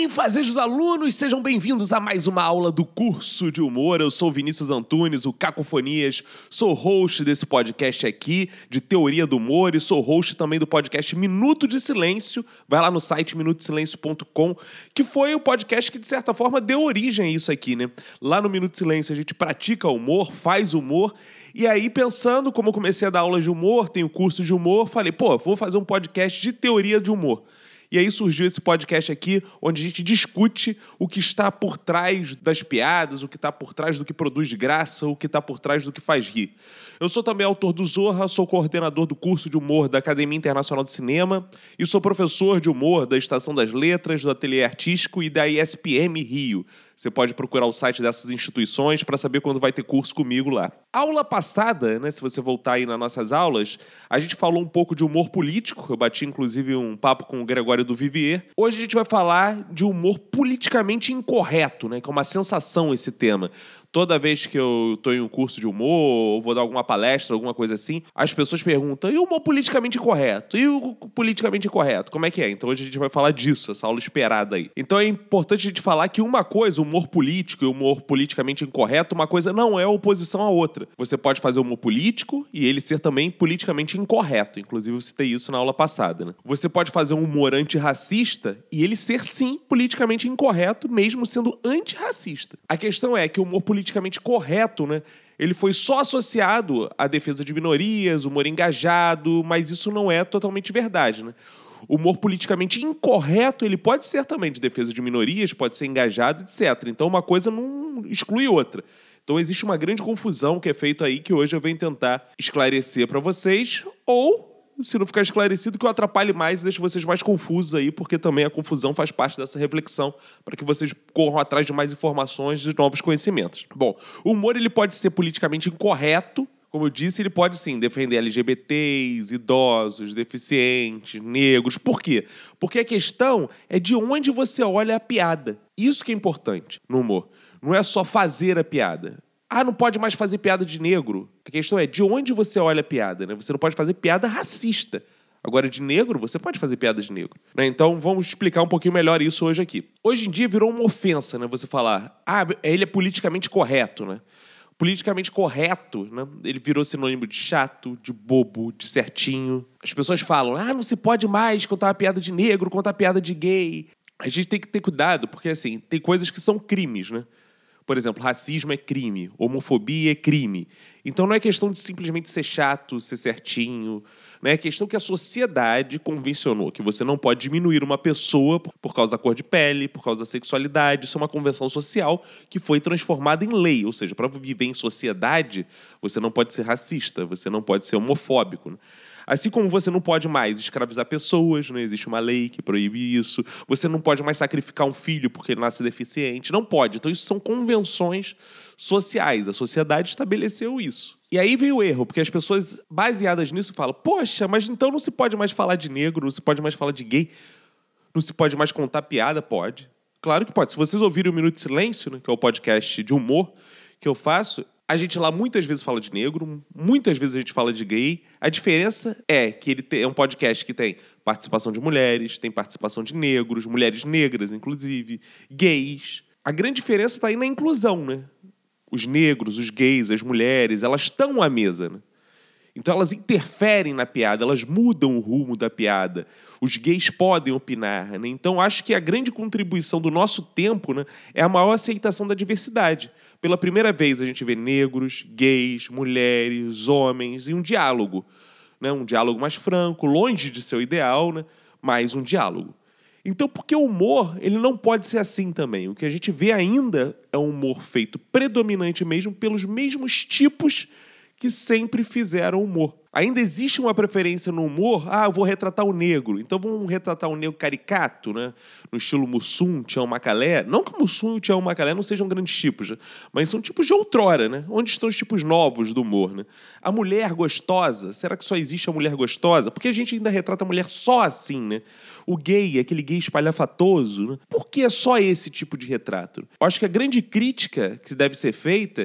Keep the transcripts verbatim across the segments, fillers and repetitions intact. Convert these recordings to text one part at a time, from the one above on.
bem, fazejos alunos, sejam bem-vindos a mais uma aula do curso de humor. Eu sou o Vinícius Antunes, o Cacofonias, sou host desse podcast aqui, de teoria do humor, e sou host também do podcast Minuto de Silêncio. Vai lá no site minuto de silêncio ponto com, que foi o podcast que, de certa forma, deu origem a isso aqui, né? Lá no Minuto de Silêncio a gente pratica humor, faz humor. E aí, pensando, como eu comecei a dar aulas de humor, tenho curso de humor, falei, pô, vou fazer um podcast de teoria de humor. E aí surgiu esse podcast aqui, onde a gente discute o que está por trás das piadas, o que está por trás do que produz graça, o que está por trás do que faz rir. Eu sou também autor do Zorra, sou coordenador do curso de humor da Academia Internacional de Cinema e sou professor de humor da Estação das Letras, do Ateliê Artístico e da I S P M Rio. Você pode procurar o site dessas instituições para saber quando vai ter curso comigo lá. Aula passada, né, se você voltar aí nas nossas aulas, a gente falou um pouco de humor político. Eu bati, inclusive, um papo com o Gregório do Vivier. Hoje a gente vai falar de humor politicamente incorreto, né, que é uma sensação esse tema. Toda vez que eu estou em um curso de humor, ou vou dar alguma palestra, alguma coisa assim, as pessoas perguntam, e o humor politicamente incorreto? E o politicamente incorreto? Como é que é? Então hoje a gente vai falar disso, essa aula esperada aí. Então é importante a gente falar que uma coisa, o humor político e o humor politicamente incorreto, uma coisa não é oposição à outra. Você pode fazer humor político e ele ser também politicamente incorreto. Inclusive eu citei isso na aula passada, né? Você pode fazer um humor antirracista e ele ser, sim, politicamente incorreto, mesmo sendo antirracista. A questão é que o humor político politicamente correto, né? Ele foi só associado à defesa de minorias, humor engajado, mas isso não é totalmente verdade, né? O humor politicamente incorreto, ele pode ser também de defesa de minorias, pode ser engajado, etcétera. Então, uma coisa não exclui outra. Então, existe uma grande confusão que é feita aí, que hoje eu venho tentar esclarecer para vocês, ou, se não ficar esclarecido, que eu atrapalhe mais e deixe vocês mais confusos aí, porque também a confusão faz parte dessa reflexão, para que vocês corram atrás de mais informações, de novos conhecimentos. Bom, o humor ele pode ser politicamente incorreto, como eu disse, ele pode sim defender L G B T s, idosos, deficientes, negros. Por quê? Porque a questão é de onde você olha a piada. Isso que é importante no humor. Não é só fazer a piada. Ah, não pode mais fazer piada de negro. A questão é de onde você olha a piada, né? Você não pode fazer piada racista. Agora, de negro, você pode fazer piada de negro, né? Então, vamos explicar um pouquinho melhor isso hoje aqui. Hoje em dia virou uma ofensa, né? Você falar, ah, ele é politicamente correto, né? Politicamente correto, né? Ele virou sinônimo de chato, de bobo, de certinho. As pessoas falam, ah, não se pode mais contar uma piada de negro, contar uma piada de gay. A gente tem que ter cuidado, porque, assim, tem coisas que são crimes, né? Por exemplo, racismo é crime, homofobia é crime. Então não é questão de simplesmente ser chato, ser certinho. Né? É questão que a sociedade convencionou que você não pode diminuir uma pessoa por causa da cor de pele, por causa da sexualidade. Isso é uma convenção social que foi transformada em lei. Ou seja, para viver em sociedade, você não pode ser racista, você não pode ser homofóbico, né? Assim como você não pode mais escravizar pessoas, não existe uma lei que proíbe isso. Você não pode mais sacrificar um filho porque ele nasce deficiente. Não pode. Então, isso são convenções sociais. A sociedade estabeleceu isso. E aí vem o erro, porque as pessoas baseadas nisso falam, poxa, mas então não se pode mais falar de negro, não se pode mais falar de gay, não se pode mais contar piada? Pode. Claro que pode. Se vocês ouvirem o Minuto de Silêncio, né, que é o podcast de humor que eu faço, a gente lá muitas vezes fala de negro, muitas vezes a gente fala de gay. A diferença é que ele é um podcast que tem participação de mulheres, tem participação de negros, mulheres negras, inclusive, gays. A grande diferença está aí na inclusão, né? Os negros, os gays, as mulheres, elas estão à mesa, né? Então elas interferem na piada, elas mudam o rumo da piada. Os gays podem opinar, né? Então acho que a grande contribuição do nosso tempo, né, é a maior aceitação da diversidade. Pela primeira vez a gente vê negros, gays, mulheres, homens e um diálogo, né? Um diálogo mais franco, longe de ser o ideal, né? Mas um diálogo. Então, porque o humor, ele não pode ser assim também. O que a gente vê ainda é um humor feito predominante mesmo pelos mesmos tipos que sempre fizeram humor. Ainda existe uma preferência no humor, ah, eu vou retratar o negro, então vamos retratar o negro caricato, né? No estilo Mussum, Tião Macalé. Não que o Mussum e o Tião Macalé não sejam grandes tipos, né? Mas são tipos de outrora, né? Onde estão os tipos novos do humor, né? A mulher gostosa, será que só existe a mulher gostosa? Porque a gente ainda retrata a mulher só assim, né? O gay, aquele gay espalhafatoso, né? Por que é só esse tipo de retrato? Eu acho que a grande crítica que deve ser feita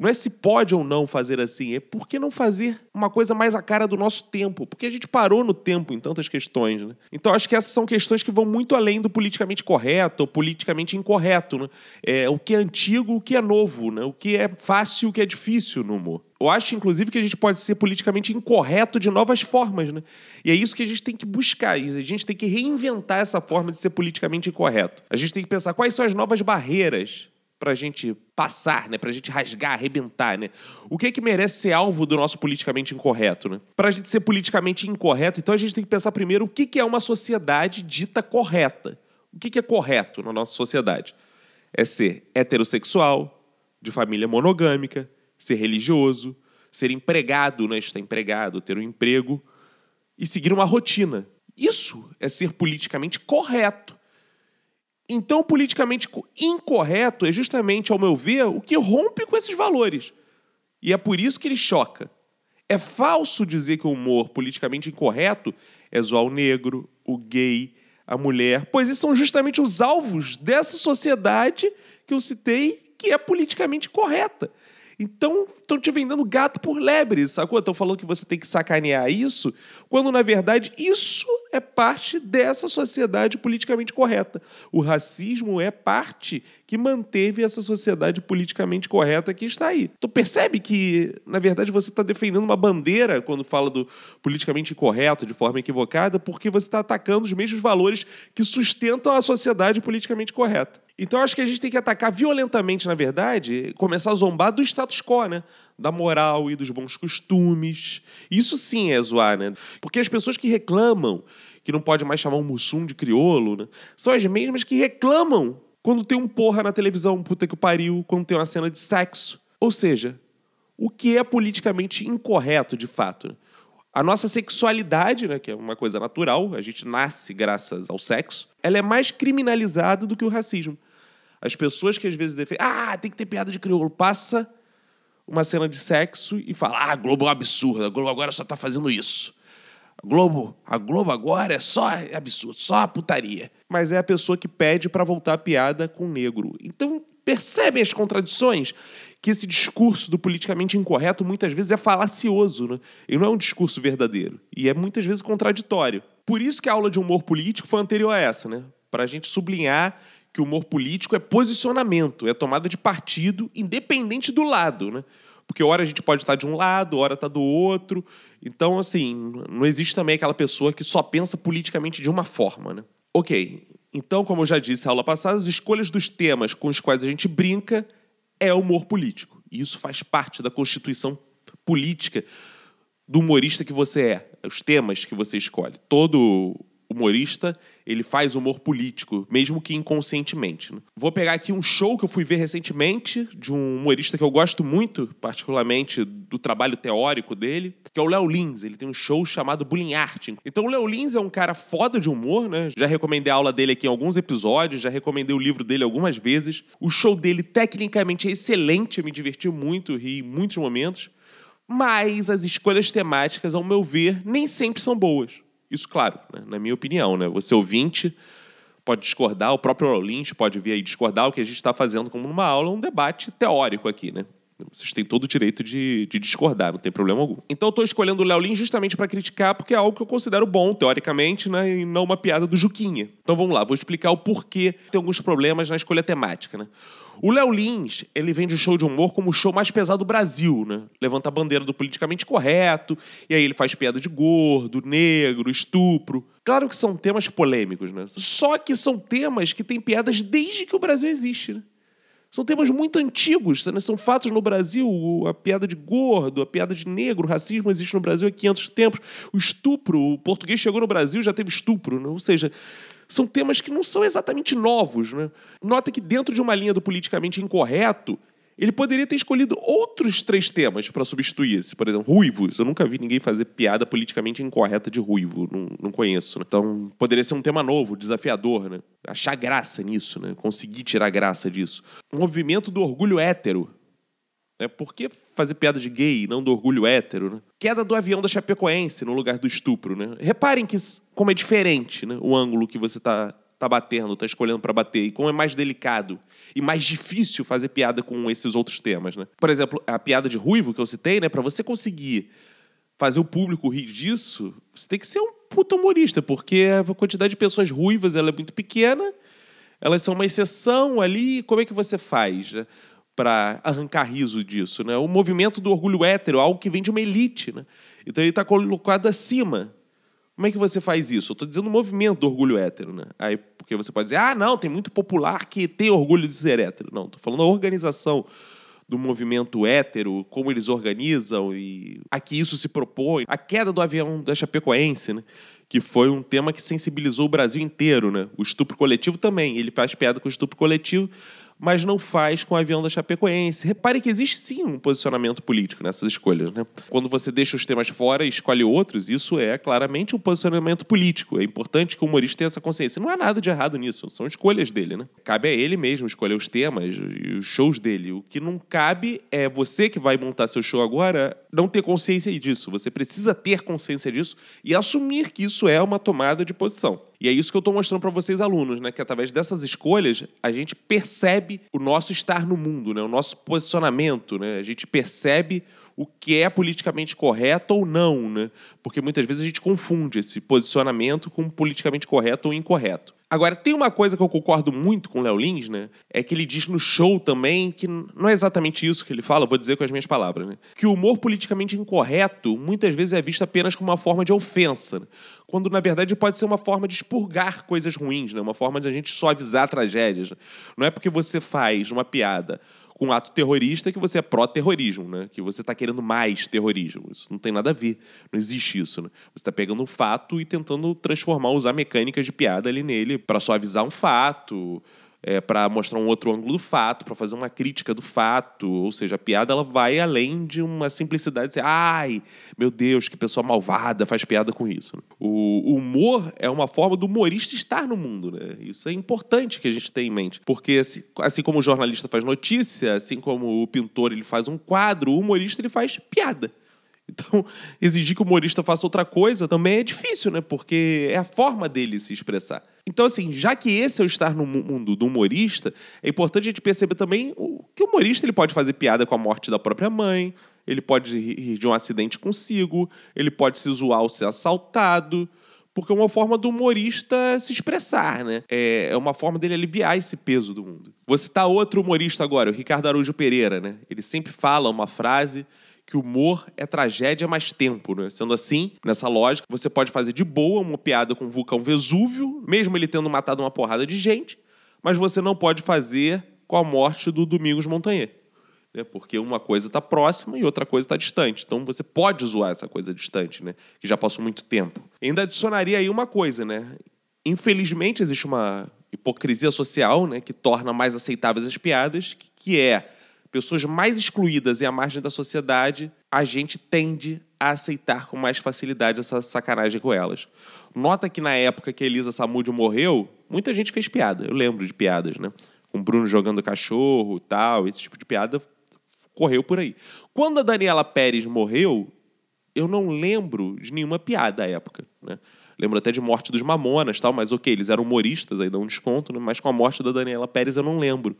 Não é se pode ou não fazer assim, é por que não fazer uma coisa mais a cara do nosso tempo? Porque a gente parou no tempo em tantas questões, né? Então, acho que essas são questões que vão muito além do politicamente correto ou politicamente incorreto, né? É, o que é antigo, o que é novo, né? O que é fácil, o que é difícil no humor. Eu acho, inclusive, que a gente pode ser politicamente incorreto de novas formas, né? E é isso que a gente tem que buscar. A gente tem que reinventar essa forma de ser politicamente incorreto. A gente tem que pensar quais são as novas barreiras para a gente passar, né? Para a gente rasgar, arrebentar, né? O que é que merece ser alvo do nosso politicamente incorreto, né? Para a gente ser politicamente incorreto, então a gente tem que pensar primeiro o que que é uma sociedade dita correta. O que que é correto na nossa sociedade? É ser heterossexual, de família monogâmica, ser religioso, ser empregado, né? Estar empregado, ter um emprego e seguir uma rotina. Isso é ser politicamente correto. Então, o politicamente incorreto é justamente, ao meu ver, o que rompe com esses valores. E é por isso que ele choca. É falso dizer que o humor politicamente incorreto é zoar o negro, o gay, a mulher, pois esses são justamente os alvos dessa sociedade que eu citei, que é politicamente correta. Então, estão te vendendo gato por lebre, sacou? Estão falando que você tem que sacanear isso, quando, na verdade, isso é parte dessa sociedade politicamente correta. O racismo é parte que manteve essa sociedade politicamente correta que está aí. Então, percebe que, na verdade, você está defendendo uma bandeira quando fala do politicamente incorreto de forma equivocada, porque você está atacando os mesmos valores que sustentam a sociedade politicamente correta. Então, acho que a gente tem que atacar violentamente, na verdade, começar a zombar do status quo, né? Da moral e dos bons costumes. Isso sim é zoar, né? Porque as pessoas que reclamam que não pode mais chamar um mussum de crioulo, né? São as mesmas que reclamam quando tem um porra na televisão, puta que pariu, quando tem uma cena de sexo. Ou seja, o que é politicamente incorreto, de fato, né? A nossa sexualidade, né, que é uma coisa natural, a gente nasce graças ao sexo, ela é mais criminalizada do que o racismo. As pessoas que às vezes defendem, ah, tem que ter piada de crioulo, passa uma cena de sexo e fala, ah, a Globo é um absurdo, a Globo agora só tá fazendo isso. A Globo, a Globo agora é só absurdo, só putaria. Mas é a pessoa que pede pra voltar a piada com negro. Então, percebem as contradições? Que esse discurso do politicamente incorreto muitas vezes é falacioso, né? E não é um discurso verdadeiro. E é muitas vezes contraditório. Por isso que a aula de humor político foi anterior a essa, né? Para a gente sublinhar que o humor político é posicionamento, é tomada de partido, independente do lado, né? Porque hora a gente pode estar de um lado, hora está do outro. Então, assim, não existe também aquela pessoa que só pensa politicamente de uma forma, né? Ok, então, como eu já disse na aula passada, as escolhas dos temas com os quais a gente brinca é humor político. E isso faz parte da constituição política do humorista que você é. Os temas que você escolhe. Todo humorista, ele faz humor político, mesmo que inconscientemente, né? Vou pegar aqui um show que eu fui ver recentemente, de um humorista que eu gosto muito, particularmente do trabalho teórico dele, que é o Léo Lins. Ele tem um show chamado Bullying Art. Então o Léo Lins é um cara foda de humor, né? Já recomendei a aula dele aqui em alguns episódios, já recomendei o livro dele algumas vezes. O show dele, tecnicamente, é excelente, eu me diverti muito, ri em muitos momentos, mas as escolhas temáticas, ao meu ver, nem sempre são boas. Isso, claro, né? Na minha opinião, né? Você ouvinte pode discordar, o próprio Léo Lins pode vir aí discordar. O que a gente está fazendo como numa aula é um debate teórico aqui, né? Vocês têm todo o direito de, de discordar, não tem problema algum. Então eu estou escolhendo o Léo Lins justamente para criticar, porque é algo que eu considero bom, teoricamente, né? E não uma piada do Juquinha. Então vamos lá, vou explicar o porquê tem alguns problemas na escolha temática, né? O Léo Lins, ele vende o show de humor como o show mais pesado do Brasil, né? Levanta a bandeira do politicamente correto, e aí ele faz piada de gordo, negro, estupro. Claro que são temas polêmicos, né? Só que são temas que têm piadas desde que o Brasil existe, né? São temas muito antigos, né? São fatos no Brasil. A piada de gordo, a piada de negro, o racismo existe no Brasil há quinhentos tempos. O estupro, o português chegou no Brasil, já teve estupro, né? Ou seja, são temas que não são exatamente novos, né? Nota que dentro de uma linha do politicamente incorreto, ele poderia ter escolhido outros três temas para substituir esse. Por exemplo, ruivos. Eu nunca vi ninguém fazer piada politicamente incorreta de ruivo. Não, não conheço, né? Então, poderia ser um tema novo, desafiador, né? Achar graça nisso, né? Conseguir tirar graça disso. Um movimento do orgulho hétero. Né? Por que fazer piada de gay e não do orgulho hétero, né? Queda do avião da Chapecoense no lugar do estupro, né? Reparem que, como é diferente, né? O ângulo que você está tá batendo, tá escolhendo para bater, e como é mais delicado e mais difícil fazer piada com esses outros temas, né? Por exemplo, a piada de ruivo que eu citei, né? Para você conseguir fazer o público rir disso, você tem que ser um puta humorista, porque a quantidade de pessoas ruivas ela é muito pequena, elas são uma exceção ali. Como é que você faz, né, para arrancar riso disso, né? O movimento do orgulho hétero, algo que vem de uma elite, né? Então ele está colocado acima. Como é que você faz isso? Eu estou dizendo o movimento do orgulho hétero, né? Aí, porque você pode dizer, ah, não, tem muito popular que tem orgulho de ser hétero. Não, estou falando da organização do movimento hétero, como eles organizam e a que isso se propõe. A queda do avião da Chapecoense, né? Que foi um tema que sensibilizou o Brasil inteiro, né? O estupro coletivo também. Ele faz piada com o estupro coletivo, mas não faz com o avião da Chapecoense. Repare que existe sim um posicionamento político nessas escolhas, né? Quando você deixa os temas fora e escolhe outros, isso é claramente um posicionamento político. É importante que o humorista tenha essa consciência. Não há nada de errado nisso, são escolhas dele, né? Cabe a ele mesmo escolher os temas e os shows dele. O que não cabe é você que vai montar seu show agora não ter consciência disso. Você precisa ter consciência disso e assumir que isso é uma tomada de posição. E é isso que eu estou mostrando para vocês, alunos, né? Que através dessas escolhas a gente percebe o nosso estar no mundo, né? O nosso posicionamento, né? A gente percebe o que é politicamente correto ou não, né? Porque muitas vezes a gente confunde esse posicionamento com politicamente correto ou incorreto. Agora, tem uma coisa que eu concordo muito com o Léo Lins, né? É que ele diz no show também, que não é exatamente isso que ele fala, vou dizer com as minhas palavras, né? Que o humor politicamente incorreto muitas vezes é visto apenas como uma forma de ofensa, né? Quando, na verdade, pode ser uma forma de expurgar coisas ruins, né? Uma forma de a gente suavizar tragédias, né? Não é porque você faz uma piada com um ato terrorista que você é pró-terrorismo, né? Que você está querendo mais terrorismo. Isso não tem nada a ver. Não existe isso, né? Você está pegando um fato e tentando transformar, usar mecânicas de piada ali nele para suavizar um fato, é, para mostrar um outro ângulo do fato, para fazer uma crítica do fato. Ou seja, a piada ela vai além de uma simplicidade de dizer, ai, meu Deus, que pessoa malvada faz piada com isso. O humor é uma forma do humorista estar no mundo, né? Isso é importante que a gente tenha em mente. Porque assim, assim como o jornalista faz notícia, assim como o pintor ele faz um quadro, o humorista ele faz piada. Então, exigir que o humorista faça outra coisa também é difícil, né? Porque é a forma dele se expressar. Então, assim, já que esse é o estar no mundo do humorista, é importante a gente perceber também que o humorista ele pode fazer piada com a morte da própria mãe, ele pode rir de um acidente consigo, ele pode se zoar ao ser assaltado, porque é uma forma do humorista se expressar, né? É uma forma dele aliviar esse peso do mundo. Vou citar outro humorista agora, o Ricardo Araújo Pereira, né? Ele sempre fala uma frase que o humor é tragédia mais tempo, né? Sendo assim, nessa lógica, você pode fazer de boa uma piada com o vulcão Vesúvio, mesmo ele tendo matado uma porrada de gente, mas você não pode fazer com a morte do Domingos Montanher, né? Porque uma coisa está próxima e outra coisa está distante. Então você pode zoar essa coisa distante, né? Que já passou muito tempo. E ainda adicionaria aí uma coisa, né? Infelizmente, existe uma hipocrisia social, né? Que torna mais aceitáveis as piadas, que é pessoas mais excluídas e à margem da sociedade, a gente tende a aceitar com mais facilidade essa sacanagem com elas. Nota que na época que a Elisa Samúdio morreu, muita gente fez piada. Eu lembro de piadas, né? Com o Bruno jogando cachorro e tal, esse tipo de piada correu por aí. Quando a Daniela Pérez morreu, eu não lembro de nenhuma piada à época, né? Lembro até de morte dos Mamonas, tal, mas ok, eles eram humoristas, aí dá um desconto, né? Mas com a morte da Daniela Pérez eu não lembro.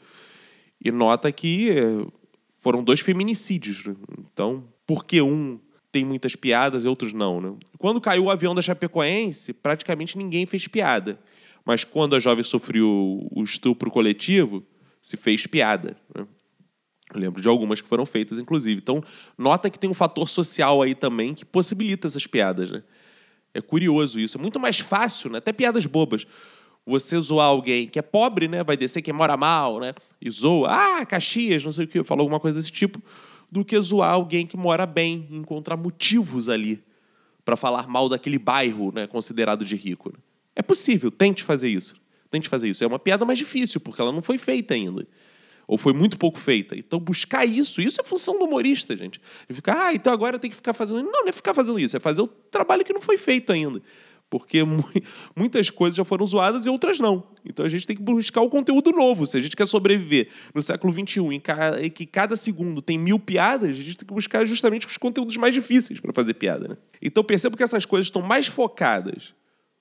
E nota que foram dois feminicídios, né? Então, por que um tem muitas piadas e outros não, né? Quando caiu o avião da Chapecoense, praticamente ninguém fez piada. Mas quando a jovem sofreu o estupro coletivo, se fez piada, né? Eu lembro de algumas que foram feitas, inclusive. Então, nota que tem um fator social aí também que possibilita essas piadas, né? É curioso isso. É muito mais fácil, né? Até piadas bobas. Você zoar alguém que é pobre, né? Vai descer quem mora mal, né? E zoa, ah, Caxias, não sei o que, falou alguma coisa desse tipo, do que zoar alguém que mora bem, encontrar motivos ali para falar mal daquele bairro, né? Considerado de rico, né? É possível, tente fazer isso. Tente fazer isso. É uma piada mais difícil, porque ela não foi feita ainda. Ou foi muito pouco feita. Então, buscar isso, isso é função do humorista, gente. E ficar, ah, então agora eu tenho que ficar fazendo... Não, não é ficar fazendo isso, é fazer o trabalho que não foi feito ainda. Porque muitas coisas já foram zoadas e outras não. Então a gente tem que buscar o conteúdo novo. Se a gente quer sobreviver no século vinte e um, em que cada segundo tem mil piadas, a gente tem que buscar justamente os conteúdos mais difíceis para fazer piada, né? Então percebo que essas coisas estão mais focadas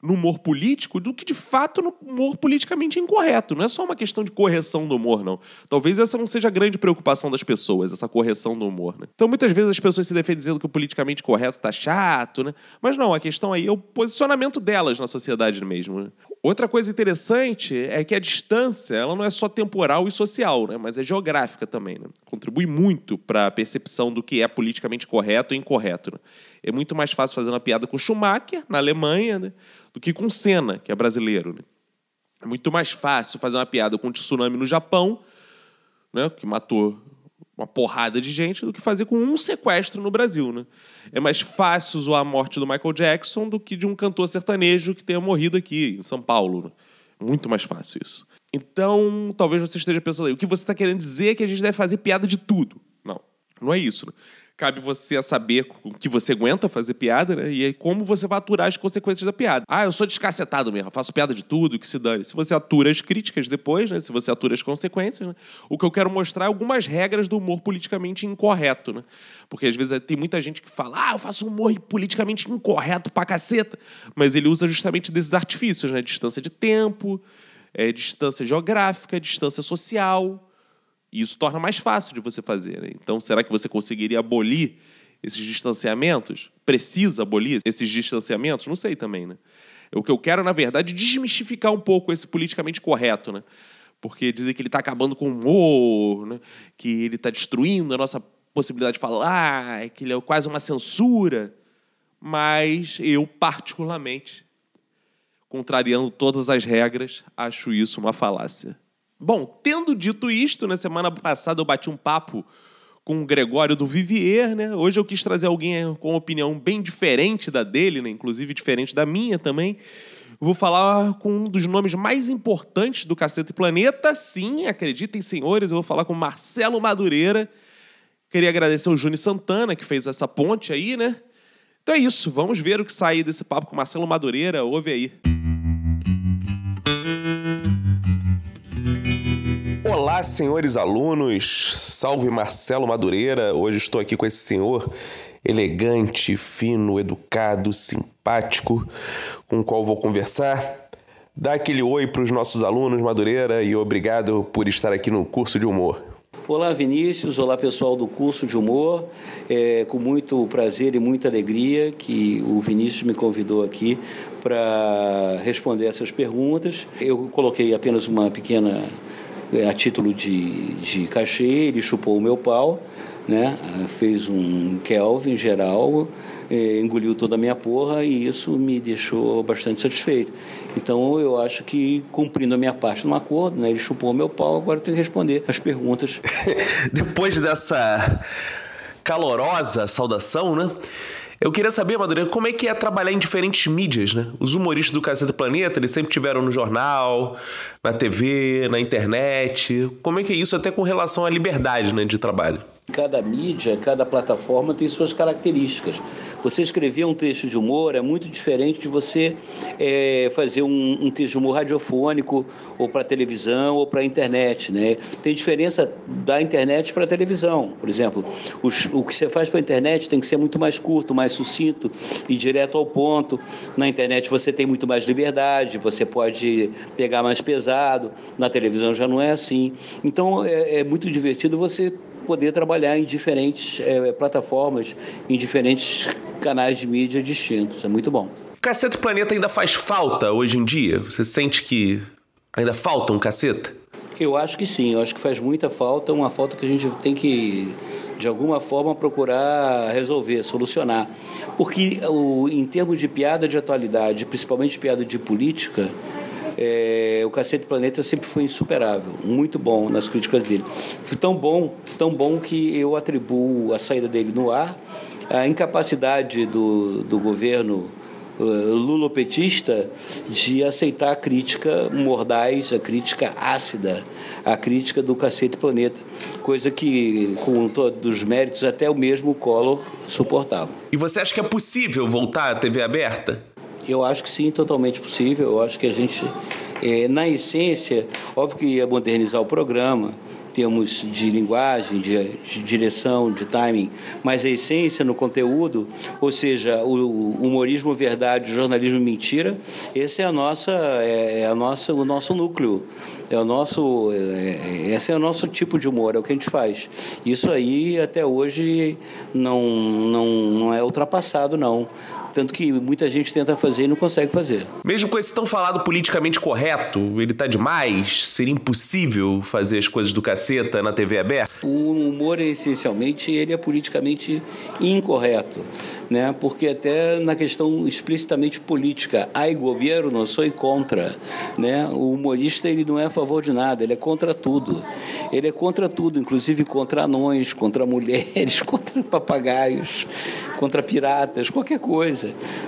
no humor político do que, de fato, no humor politicamente incorreto. Não é só uma questão de correção do humor, não. Talvez essa não seja a grande preocupação das pessoas, essa correção do humor, né? Então, muitas vezes as pessoas se defendem dizendo que o politicamente correto tá chato, né? Mas não, a questão aí é o posicionamento delas na sociedade mesmo, né? Outra coisa interessante é que a distância, ela não é só temporal e social, né? Mas é geográfica também, né? Contribui muito para a percepção do que é politicamente correto e incorreto, né? É muito mais fácil fazer uma piada com Schumacher, na Alemanha, né, do que com Senna, que é brasileiro, né? É muito mais fácil fazer uma piada com o tsunami no Japão, né, que matou uma porrada de gente, do que fazer com um sequestro no Brasil, né? É mais fácil zoar a morte do Michael Jackson do que de um cantor sertanejo que tenha morrido aqui em São Paulo, né? Muito mais fácil isso. Então, talvez você esteja pensando aí, o que você está querendo dizer é que a gente deve fazer piada de tudo. Não, não é isso, né? Cabe você a saber o que você aguenta fazer piada, né? E aí como você vai aturar as consequências da piada. Ah, eu sou descacetado mesmo, faço piada de tudo, que se dane. Se você atura as críticas depois, né? Se você atura as consequências, né? O que eu quero mostrar é algumas regras do humor politicamente incorreto, né? Porque às vezes tem muita gente que fala, ah, eu faço humor politicamente incorreto pra caceta. Mas ele usa justamente desses artifícios, né? Distância de tempo, é, distância geográfica, distância social. E isso torna mais fácil de você fazer, né? Então, será que você conseguiria abolir esses distanciamentos? Precisa abolir esses distanciamentos? Não sei também, né? O que eu quero, na verdade, é desmistificar um pouco esse politicamente correto, né? Porque dizer que ele está acabando com o humor, né? Que ele está destruindo a nossa possibilidade de falar, que ele é quase uma censura. Mas eu, particularmente, contrariando todas as regras, acho isso uma falácia. Bom, tendo dito isto, na semana passada eu bati um papo com o Gregório do Vivier, né? Hoje eu quis trazer alguém com uma opinião bem diferente da dele, né? Inclusive diferente da minha também. Eu vou falar com um dos nomes mais importantes do Cacete Planeta. Sim, acreditem, senhores, eu vou falar com Marcelo Madureira. Queria agradecer ao Júnior Santana, que fez essa ponte aí, né? Então é isso, vamos ver o que sai desse papo com Marcelo Madureira. Ouve aí. Olá, senhores alunos, salve Marcelo Madureira. Hoje estou aqui com esse senhor elegante, fino, educado, simpático, com o qual vou conversar. Dá aquele oi para os nossos alunos, Madureira, e obrigado por estar aqui no curso de humor. Olá, Vinícius. Olá, pessoal do curso de humor. É com muito prazer e muita alegria que o Vinícius me convidou aqui para responder essas perguntas. Eu coloquei apenas uma pequena... a título de, de cachê, ele chupou o meu pau, né? Fez um Kelvin geral, eh, engoliu toda a minha porra e isso me deixou bastante satisfeito. Então, eu acho que, cumprindo a minha parte no acordo, né? Ele chupou o meu pau, agora eu tenho que responder as perguntas. Depois dessa calorosa saudação, né? Eu queria saber, Madureira, como é que é trabalhar em diferentes mídias, né? Os humoristas do Cacete Planeta, eles sempre tiveram no jornal, na T V, na internet. Como é que é isso até com relação à liberdade, né, de trabalho? Cada mídia, cada plataforma tem suas características. Você escrever um texto de humor é muito diferente de você é, fazer um, um texto de humor radiofônico ou para televisão ou para a internet, né? Tem diferença da internet para a televisão. Por exemplo, os, o que você faz para a internet tem que ser muito mais curto, mais sucinto e direto ao ponto. Na internet você tem muito mais liberdade, você pode pegar mais pesado. Na televisão já não é assim. Então é, é muito divertido você poder trabalhar em diferentes é, plataformas, em diferentes canais de mídia distintos. É muito bom. Cacete Planeta ainda faz falta hoje em dia? Você sente que ainda falta um caceta? Eu acho que sim, eu acho que faz muita falta, uma falta que a gente tem que, de alguma forma, procurar resolver, solucionar. Porque o, em termos de piada de atualidade, principalmente piada de política, É, o Cacete Planeta sempre foi insuperável, muito bom nas críticas dele. Foi tão bom, tão bom que eu atribuo a saída dele no ar à incapacidade do, do governo uh, lulopetista de aceitar a crítica mordaz, a crítica ácida, a crítica do Cacete Planeta, coisa que, com todos os méritos, até o mesmo Collor suportava. E você acha que é possível voltar à T V aberta? Eu acho que sim, totalmente possível. Eu acho que a gente, é, na essência, óbvio que ia modernizar o programa, termos de linguagem, de, de direção, de timing, mas a essência no conteúdo, ou seja, o, o humorismo verdade, o jornalismo mentira, esse é a nossa, é, é a nossa, o nosso núcleo, é o nosso, é, esse é o nosso tipo de humor, é o que a gente faz. Isso aí até hoje não, não, não é ultrapassado, não. Tanto que muita gente tenta fazer e não consegue fazer. Mesmo com esse tão falado politicamente correto, ele tá demais? Seria impossível fazer as coisas do caceta na T V aberta? O humor, essencialmente, ele é politicamente incorreto, né? Porque até na questão explicitamente política, ai governo, sou contra, né? O humorista, ele não é a favor de nada, ele é contra tudo. Ele é contra tudo, inclusive contra anões, contra mulheres, contra papagaios, contra piratas, qualquer coisa.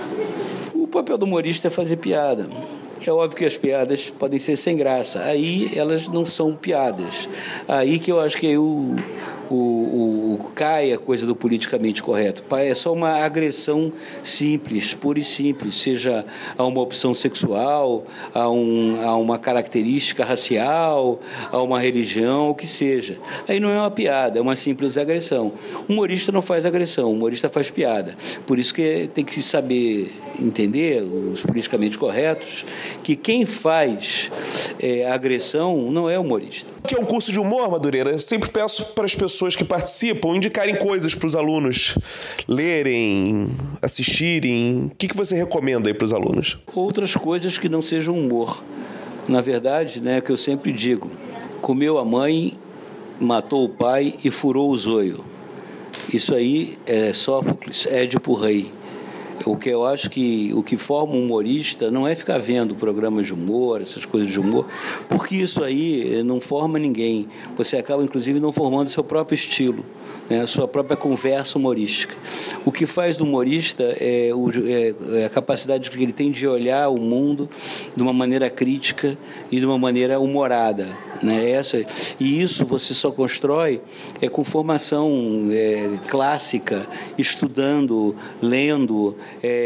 O papel do humorista é fazer piada. É óbvio que as piadas podem ser sem graça. Aí elas não são piadas. Aí que eu acho que o, o, o, o cai a coisa do politicamente correto. É só uma agressão simples, pura e simples, seja a uma opção sexual, a, um, a uma característica racial, a uma religião, o que seja. Aí não é uma piada, é uma simples agressão. O humorista não faz agressão, o humorista faz piada. Por isso que tem que saber entender, os politicamente corretos, que quem faz é, agressão não é humorista. O que é um curso de humor, Madureira? Eu sempre peço para as pessoas que participam indicarem coisas para os alunos lerem, assistirem. O que, que você recomenda aí para os alunos? Outras coisas que não sejam humor. Na verdade, né, que eu sempre digo, comeu a mãe, matou o pai e furou o zoio. Isso aí é Sófocles, Édipo Rei. O que eu acho que o que forma um humorista não é ficar vendo programas de humor, essas coisas de humor, porque isso aí não forma ninguém. Você acaba, inclusive, não formando seu próprio estilo, né? A sua própria conversa humorística. O que faz do humorista é, o, é a capacidade que ele tem de olhar o mundo de uma maneira crítica e de uma maneira humorada, né? Essa, e isso você só constrói é, com formação é, clássica, estudando, lendo,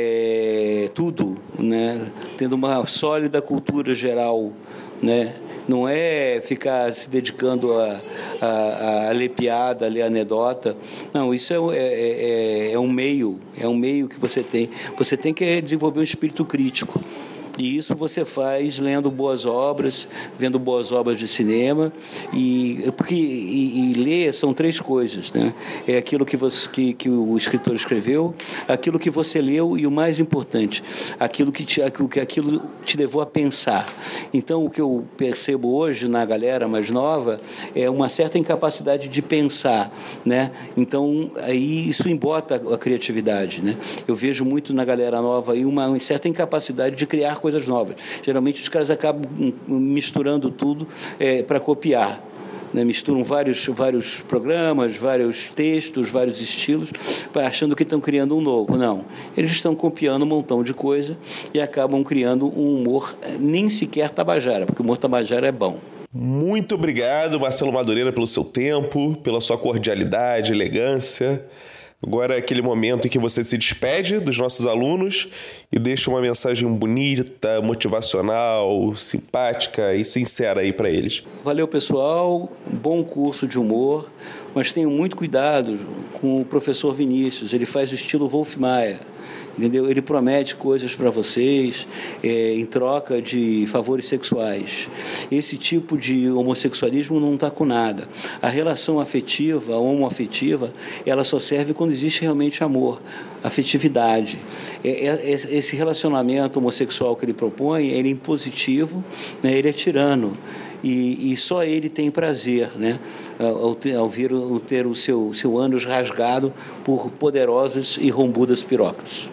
É, tudo, né? Tendo uma sólida cultura geral, né? Não é ficar se dedicando a, a, a ler piada, a ler anedota. Não, isso é, é, é, é um meio, é um meio que você tem. Você tem que desenvolver um espírito crítico. E isso você faz lendo boas obras, vendo boas obras de cinema, e, porque, e, e ler são três coisas, né? É aquilo que, você, que, que o escritor escreveu, aquilo que você leu e, o mais importante, aquilo que, te, aquilo que aquilo te levou a pensar. Então, o que eu percebo hoje na galera mais nova é uma certa incapacidade de pensar, né? Então, aí isso embota a criatividade, né? Eu vejo muito na galera nova aí uma, uma certa incapacidade de criar coisas coisas novas. Geralmente os caras acabam misturando tudo é, para copiar, né? Misturam vários, vários programas, vários textos, vários estilos, achando que estão criando um novo. Não, eles estão copiando um montão de coisa e acabam criando um humor nem sequer tabajara, porque o humor tabajara é bom. Muito obrigado, Marcelo Madureira, pelo seu tempo, pela sua cordialidade, elegância. Agora é aquele momento em que você se despede dos nossos alunos e deixa uma mensagem bonita, motivacional, simpática e sincera aí para eles. Valeu, pessoal. Bom curso de humor, mas tenham muito cuidado com o professor Vinícius. Ele faz o estilo Wolf Maia. Entendeu? Ele promete coisas para vocês é, em troca de favores sexuais. Esse tipo de homossexualismo não está com nada. A relação afetiva, a homoafetiva, ela só serve quando existe realmente amor, afetividade. É, é, esse relacionamento homossexual que ele propõe, ele é impositivo, né? Ele é tirano. E, e só ele tem prazer, né? ao, ter, ao vir, ao ter o seu, seu ânus rasgado por poderosas e rombudas pirocas.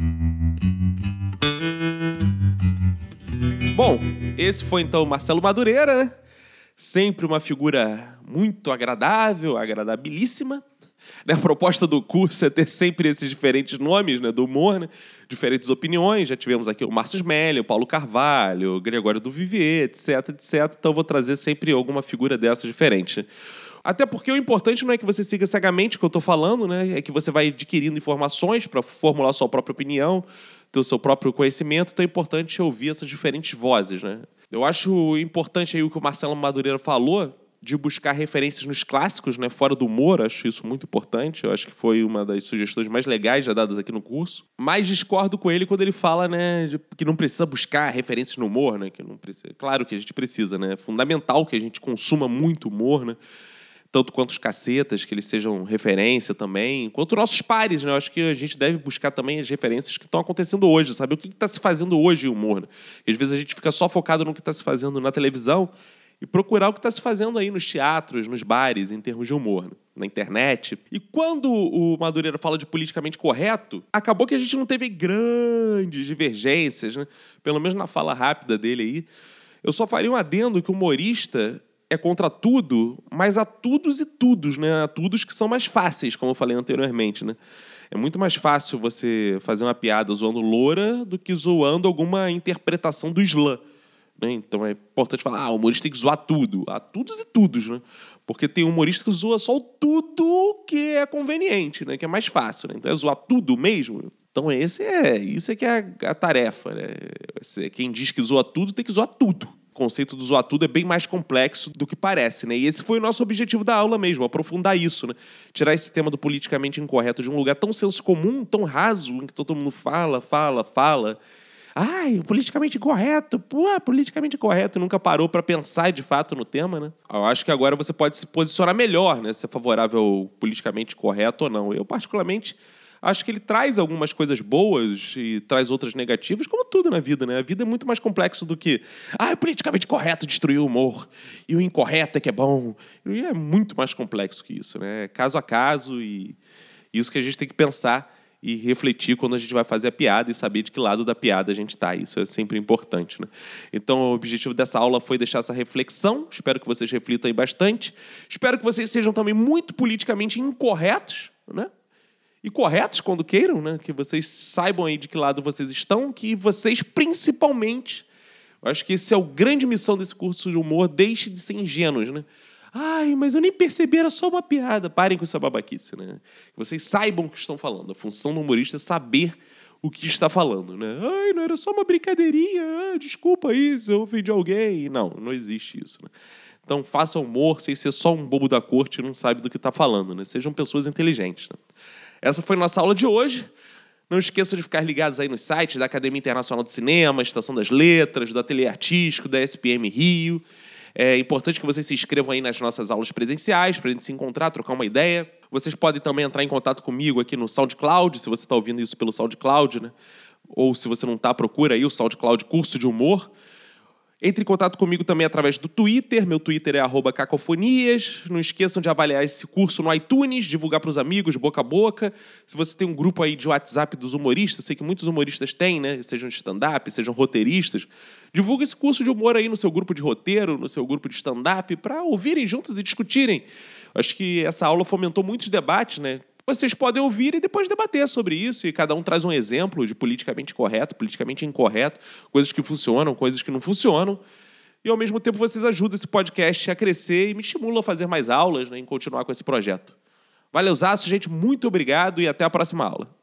Bom, esse foi então o Marcelo Madureira, né? Sempre uma figura muito agradável, agradabilíssima. A proposta do curso é ter sempre esses diferentes nomes, né, do humor, né? Diferentes opiniões. Já tivemos aqui o Márcio Smelly, o Paulo Carvalho, o Gregório do Vivier, etc, etcétera. Então eu vou trazer sempre alguma figura dessa diferente. Até porque o importante não é que você siga cegamente o que eu estou falando, né? É que você vai adquirindo informações para formular a sua própria opinião, ter o seu próprio conhecimento. Então é importante ouvir essas diferentes vozes, né? Eu acho importante aí o que o Marcelo Madureira falou, de buscar referências nos clássicos, né, fora do humor. Acho isso muito importante. Eu acho que foi uma das sugestões mais legais já dadas aqui no curso. Mas discordo com ele quando ele fala, né, de, que não precisa buscar referências no humor, né, que não precisa. Claro que a gente precisa, né? É fundamental que a gente consuma muito humor, né? Tanto quanto os cacetas, que eles sejam referência também, quanto nossos pares, né? Eu acho que a gente deve buscar também as referências que estão acontecendo hoje, sabe? O que está se fazendo hoje em humor, né? E às vezes a gente fica só focado no que está se fazendo na televisão e procurar o que está se fazendo aí nos teatros, nos bares, em termos de humor, né? Na internet. E quando o Madureira fala de politicamente correto, acabou que a gente não teve grandes divergências, né? Pelo menos na fala rápida dele aí. Eu só faria um adendo que o humorista é contra tudo, mas há tudos e tudos, né? Há tudos que são mais fáceis, como eu falei anteriormente, né? É muito mais fácil você fazer uma piada zoando loura do que zoando alguma interpretação do slam, né? Então é importante falar, ah, o humorista tem que zoar tudo. Há tudos e tudos, né? Porque tem humorista que zoa só o tudo que é conveniente, né? Que é mais fácil, né? Então é zoar tudo mesmo. Então esse é, isso é que é a, a tarefa, né? Quem diz que zoa tudo tem que zoar tudo. O conceito do zoar tudo é bem mais complexo do que parece, né? E esse foi o nosso objetivo da aula mesmo, aprofundar isso, né? Tirar esse tema do politicamente incorreto de um lugar tão senso comum, tão raso, em que todo mundo fala, fala, fala. Ai, o politicamente incorreto, pô, politicamente incorreto, e nunca parou para pensar de fato no tema, né? Eu acho que agora você pode se posicionar melhor, né? Se é favorável ao politicamente correto ou não. Eu, particularmente, acho que ele traz algumas coisas boas e traz outras negativas, como tudo na vida, né? A vida é muito mais complexo do que ah, o politicamente correto destruiu o humor e o incorreto é que é bom. E é muito mais complexo que isso, né? Caso a caso, e isso que a gente tem que pensar e refletir quando a gente vai fazer a piada e saber de que lado da piada a gente está. Isso é sempre importante, né? Então, o objetivo dessa aula foi deixar essa reflexão. Espero que vocês reflitam aí bastante. Espero que vocês sejam também muito politicamente incorretos, né? E corretos quando queiram, né? Que vocês saibam aí de que lado vocês estão, que vocês, principalmente, eu acho que esse é a grande missão desse curso de humor, deixe de ser ingênuos, né? Ai, mas eu nem percebi, era só uma piada. Parem com essa babaquice, né? Que vocês saibam o que estão falando. A função do humorista é saber o que está falando, né? Ai, não era só uma brincadeirinha. Ah, desculpa aí se eu ofendi alguém. Não, não existe isso, né? Então, façam humor sem ser só um bobo da corte e não sabe do que está falando, né? Sejam pessoas inteligentes, né? Essa foi a nossa aula de hoje. Não esqueçam de ficar ligados aí nos sites da Academia Internacional de Cinema, Estação das Letras, do Ateliê Artístico, da S P M Rio. É importante que vocês se inscrevam aí nas nossas aulas presenciais para a gente se encontrar, trocar uma ideia. Vocês podem também entrar em contato comigo aqui no SoundCloud, se você está ouvindo isso pelo SoundCloud, né? Ou se você não está, procura aí o SoundCloud Curso de Humor. Entre em contato comigo também através do Twitter. Meu Twitter é arroba cacofonias. Não esqueçam de avaliar esse curso no iTunes, divulgar para os amigos, boca a boca. Se você tem um grupo aí de WhatsApp dos humoristas, sei que muitos humoristas têm, né? Sejam de stand-up, sejam roteiristas. Divulga esse curso de humor aí no seu grupo de roteiro, no seu grupo de stand-up, para ouvirem juntos e discutirem. Acho que essa aula fomentou muitos debates, né? Vocês podem ouvir e depois debater sobre isso, e cada um traz um exemplo de politicamente correto, politicamente incorreto, coisas que funcionam, coisas que não funcionam, e ao mesmo tempo vocês ajudam esse podcast a crescer e me estimulam a fazer mais aulas, né, e continuar com esse projeto. Valeuzaço, gente, muito obrigado e até a próxima aula.